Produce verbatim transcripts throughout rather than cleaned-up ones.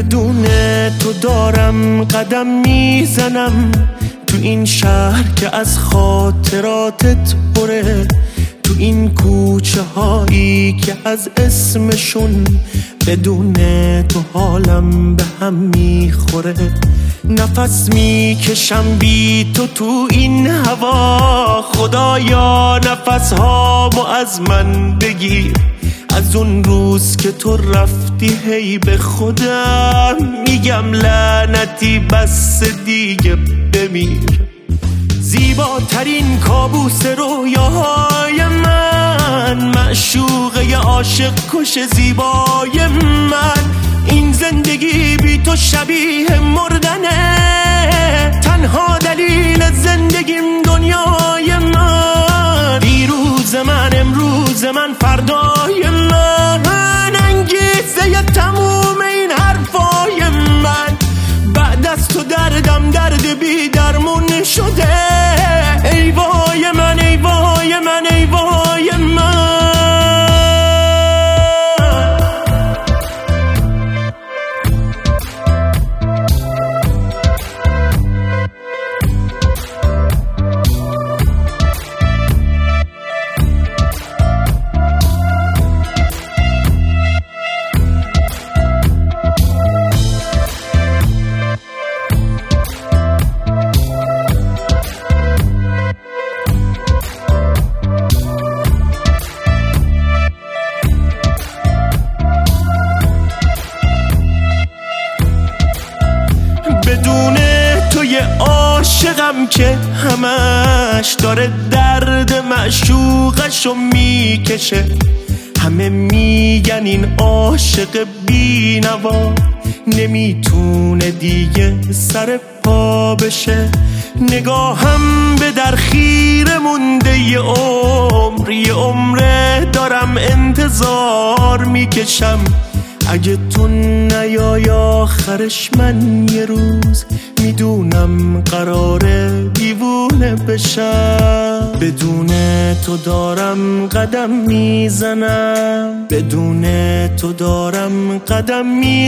بدون تو دارم قدم میزنم تو این شهر که از خاطراتت پره، تو این کوچه هایی که از اسمشون بدون تو حالم به هم میخوره. نفس میکشم بی تو تو این هوا، خدایا نفس هامو از من بگیر. از اون روز که تو رفتی هی به خودم میگم لعنتی بس دیگه بمیر. زیباترین کابوس رویاهای من، معشوقه عاشق کش زیبای من، این زندگی بی تو شبیه مردنه. تنها دلیل زندگیم دنیای من، دیروز من امروز من فردای من، انگیزه تموم این حرفای من. بعد از تو دردم درد بی درمون شده. ای وای من ای وای من ای وای من. بدون تو یه عاشقم که همش داره درد معشوقشو میکشه. همه میگن این عاشق بی نوا نمیتونه دیگه سر پا بشه. نگاهم به در خیره مونده یه عمر، یه عمره دارم انتظار میکشم. اگه تو نیای آخرش من یه روز میدونم قراره دیوونه بشم. بدون تو دارم قدم میزنم، بدون تو دارم قدم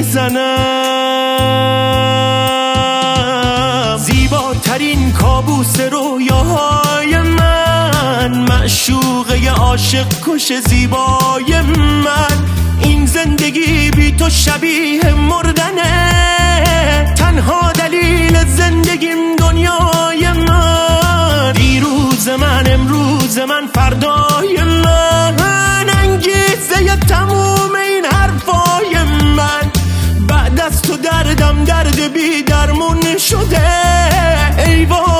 میزنم. زیباترین کابوس رویاهای من، معشوقه عاشق کش زیبای من، این زندگی بی تو شبیه مردنه. تنها دلیل زندگیم دنیای من، دیروز من امروز من فردای من، انگیزه تموم این حرفای من. بعد از تو دردم درد بی درمون شده. ای وای